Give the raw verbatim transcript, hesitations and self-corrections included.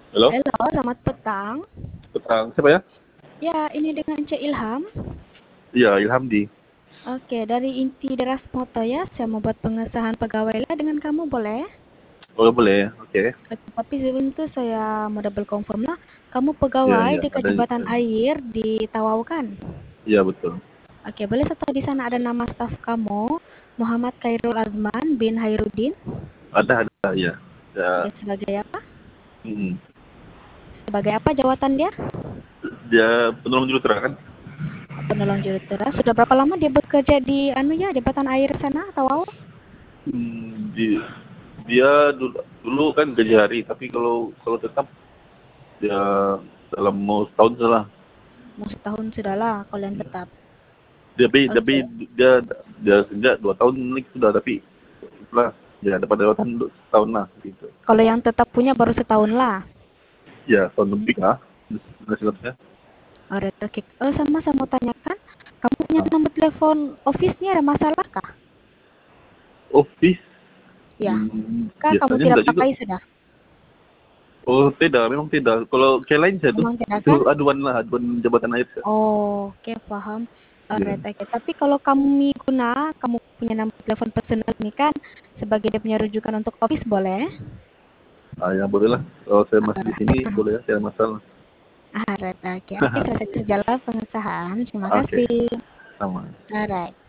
Halo, Halo, selamat petang. petang. Siapa ya? Ya, ini dengan Cek Ilham. Iya, Ilham di. Oke, dari inti Deras Moto ya, saya mau buat pengesahan pegawai lah dengan kamu, boleh? Oh, boleh. Oke. Oke, tapi sebelum itu saya mau double confirm lah. Kamu Iya, pegawai iya. di Ada. Kejabatan Air di Tawau kan? Iya, betul. Oke, boleh saya tahu di sana ada nama staf kamu, Muhammad Khairul Azman bin Hairudin. Ada, ada. Iya. Oke, Ya. sebagai apa? Hmm. Sebagai apa jawatan dia? Dia penolong jurutera kan? Penolong jurutera. Sudah berapa lama dia bekerja di anu ya, Jabatan Air sana, Tawau? Hmm, di, dia dulu, dulu kan gaji hari, tapi kalau kalau tetap dia dalam mau setahun salah. Mau setahun sudah lah kalau yang tetap. Dia tapi, tapi Oke. dia dia sejak dua tahun ini sudah, tapi lah ya dapat jabatan dulu setahun lah gitu. Kalau yang tetap punya baru setahun lah. Ya, tahun lebih lah. Hasilnya. Alright, oke. Oh, sama saya mau tanyakan, kamu punya Nah, nomor telepon office ini ada masalah kah? office. Ya, Hmm, kah kamu biasanya tidak enggak juga. pakai sudah? Oh, tidak, memang tidak. Kalau kayak lain saya tuh, Memang tidak itu kan? aduan lah, aduan jabatan air saya. Oh, oke, paham. Iya. Alright, oke. Tapi kalau kamu guna, kamu punya nomor telepon personal ini kan sebagai dia punya rujukan untuk office boleh? Ah, ya boleh lah. Kalau saya masih di sini, boleh ya, tidak masalah. Alright, oke. Oke, selesai terjalan pengesahan. Terima Oke, kasih. sama. Alright.